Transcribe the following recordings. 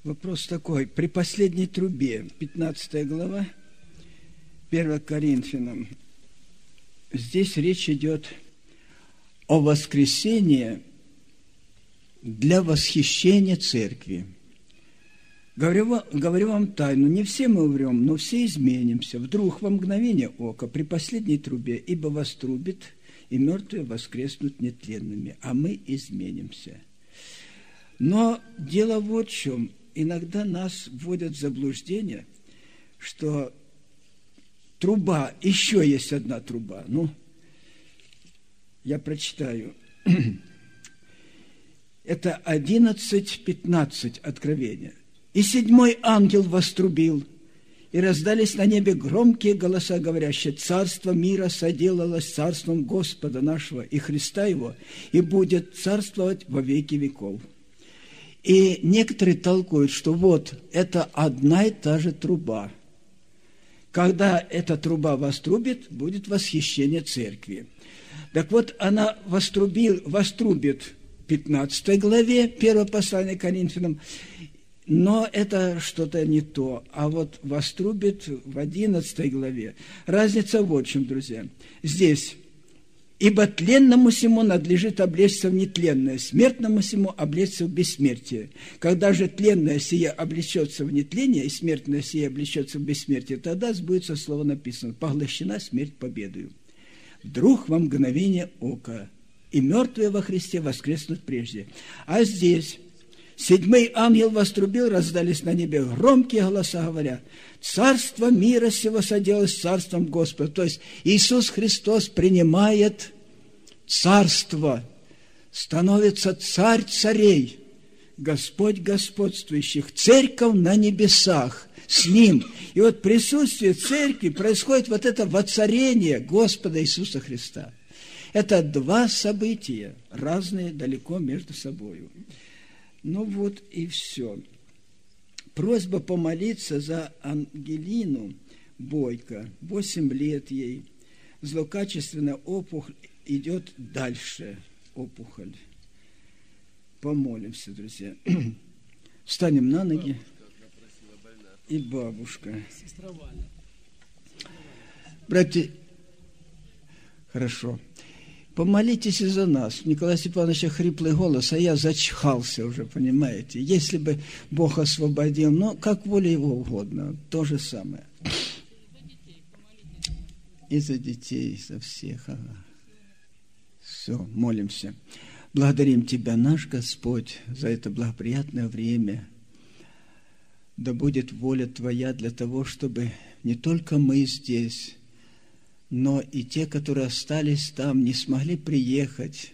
Вопрос такой. При последней трубе, 15 глава, 1 Коринфянам, здесь речь идет о воскресении для восхищения церкви. Говорю вам тайну, не все мы умрем, но все изменимся. Вдруг во мгновение ока, при последней трубе, ибо вострубит, и мертвые воскреснут нетленными, а мы изменимся. Но дело вот в чем. Иногда нас вводят в заблуждение, что труба, еще есть одна труба. Ну, я прочитаю. Это 11:15 Откровения. «И седьмой ангел вострубил, и раздались на небе громкие голоса, говорящие: Царство мира соделалось царством Господа нашего и Христа Его, и будет царствовать во веки веков». И некоторые толкуют, что вот это одна и та же труба. Когда эта труба вострубит, будет восхищение церкви. Так вот, она вострубит в 15 главе 1 послания к Коринфянам, но это что-то не то. А вот вострубит в 11 главе. Разница вот в чем, друзья. Здесь: «Ибо тленному сему надлежит облечься в нетленное, смертному сему облечься в бессмертие. Когда же тленное сие облечется в нетление, и смертное сие облечется в бессмертие, тогда сбудется слово написано: поглощена смерть победою. Вдруг во мгновение ока, и мертвые во Христе воскреснут прежде». А здесь: «Седьмой ангел вострубил, раздались на небе громкие голоса, говоря: Царство мира сего соделалось царством Господа». То есть Иисус Христос принимает царство, становится царь царей, Господь господствующих, церковь на небесах с Ним. И вот в присутствии церкви происходит вот это воцарение Господа Иисуса Христа. Это два события, разные далеко между собой. Ну вот и все. Просьба помолиться за Ангелину Бойко, 8 лет ей. Злокачественная опухоль идет дальше, опухоль. Помолимся, друзья. Встанем на ноги. И бабушка. Братья, хорошо. Помолитесь и за нас. У Николая Степановича хриплый голос, а я зачхался уже, понимаете. Если бы Бог освободил, но как воля Его угодно, то же самое. И за детей, за всех. Ага. Все, молимся. Благодарим Тебя, наш Господь, за это благоприятное время. Да будет воля Твоя для того, чтобы не только мы здесь, но и те, которые остались там, не смогли приехать,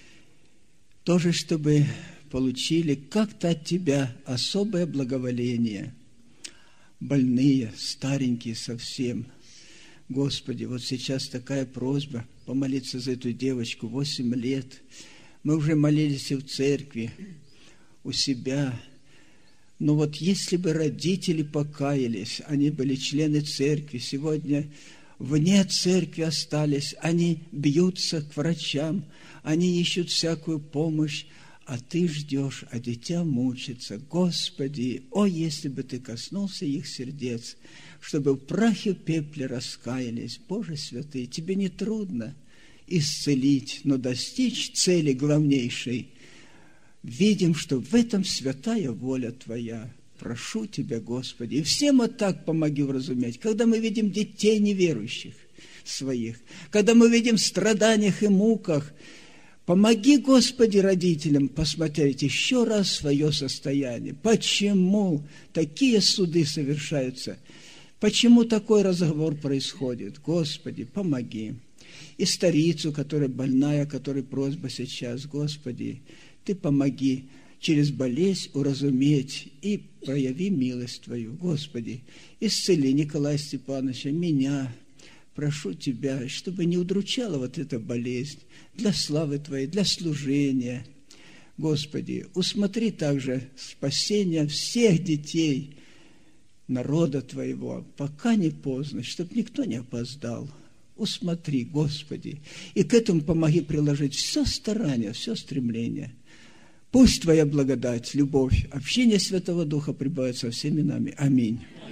тоже чтобы получили как-то от Тебя особое благоволение. Больные, старенькие совсем. Господи, вот сейчас такая просьба помолиться за эту девочку, 8 лет. Мы уже молились и в церкви, у себя. Но вот если бы родители покаялись, они были члены церкви, сегодня вне церкви остались, они бьются к врачам, они ищут всякую помощь, а Ты ждешь, а дитя мучится. Господи, о, если бы Ты коснулся их сердец, чтобы в прахе в пепле раскаялись. Боже святый, Тебе не трудно исцелить, но достичь цели главнейшей. Видим, что в этом святая воля Твоя. Прошу Тебя, Господи, и всем вот так помоги вразуметь, когда мы видим детей неверующих своих, когда мы видим в страданиях и муках, помоги, Господи, родителям посмотреть еще раз свое состояние. Почему такие суды совершаются? Почему такой разговор происходит? Господи, помоги. И старицу, которая больная, которой просьба сейчас, Господи, Ты помоги через болезнь уразуметь и прояви милость Твою. Господи, исцели Николая Степановича, меня. Прошу Тебя, чтобы не удручала вот эта болезнь для славы Твоей, для служения. Господи, усмотри также спасение всех детей народа Твоего, пока не поздно, чтобы никто не опоздал. Усмотри, Господи, и к этому помоги приложить все старание, все стремление. Пусть Твоя благодать, любовь, общение Святого Духа пребывает со всеми нами. Аминь.